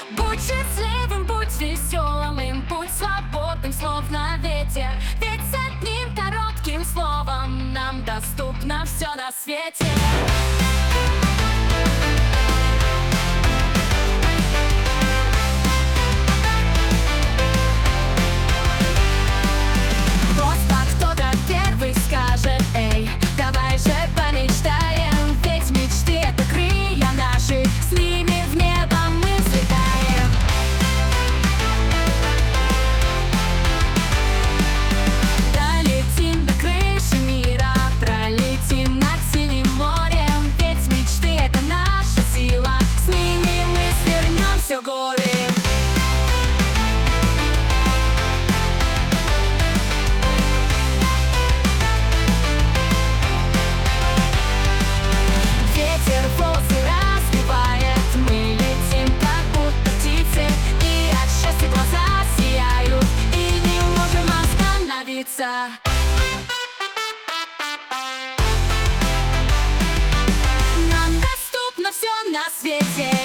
Будь счастливым, будь веселым, им будь свободным, словно ветер. Ведь с одним коротким словом нам доступно все на свете. Просто кто-то первый скажет: эй, давай же помечтаем. Ведь мечты — это крылья наши, с ними в небо мы взлетаем. Долетим до крыши мира, пролетим над синим морем. Ведь мечты — это наша сила, с ними мы свернем все горы. Ветер волосы развивает, мы летим, как будто птицы, и от счастья глаза сияют, и не можем остановиться. Нам доступно все на свете.